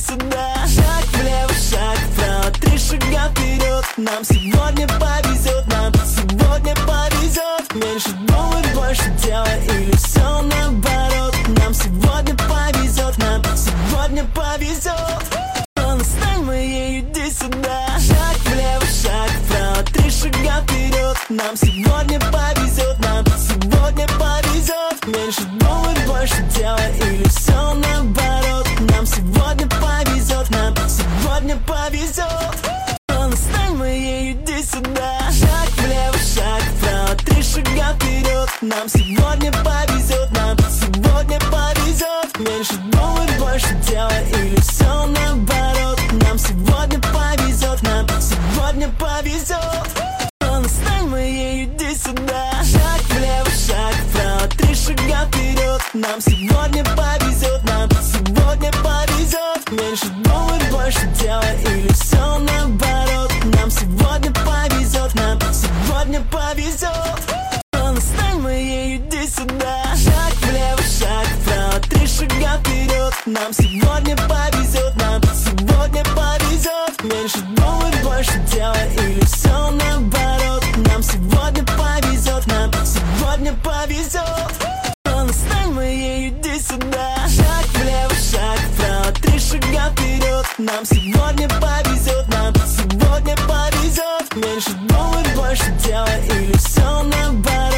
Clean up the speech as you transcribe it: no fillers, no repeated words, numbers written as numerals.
сюда. Шаг влево, шаг вправо, 3 шага вперед. Нам сегодня повезет, нам сегодня повезет. Меньше думай, больше делай, или все наоборот. Нам сегодня повезет, нам сегодня повезет. Стань моей, иди сюда. Шаг влево, шаг вправо, 3 шага вперед. Нам сегодня повезет, нам сегодня повезет. Меньше думай, больше делай, или все наоборот. Нам сегодня повезет, нам сегодня повезет. Стань моей, иди сюда. Шаг влево, шаг вправо, 3 шага вперед. Нам сегодня повезет, нам сегодня повезет. Меньше думай, больше делай, или все наоборот. Нам сегодня повезет, нам сегодня повезет. Стань моей, иди сюда. Шаг влево, шаг вправо, 3 шага вперед. Нам сегодня повезет, нам сегодня повезет. Меньше думай, больше делай, или все наоборот. Нам сегодня повезет, нам сегодня повезет. Стань моей, иди сюда. Шаг влево, шаг вправо, 3 шага вперед. Нам сегодня повезет, нам сегодня повезет. Меньше думай, больше делай, или все наоборот. Нам сегодня повезет, нам сегодня повезет. Стань моей, иди сюда. Шаг влево, шаг вправо, 3 шага вперед. Нам сегодня повезет, нам сегодня повезет. Меньше думай, больше делай, или все наоборот.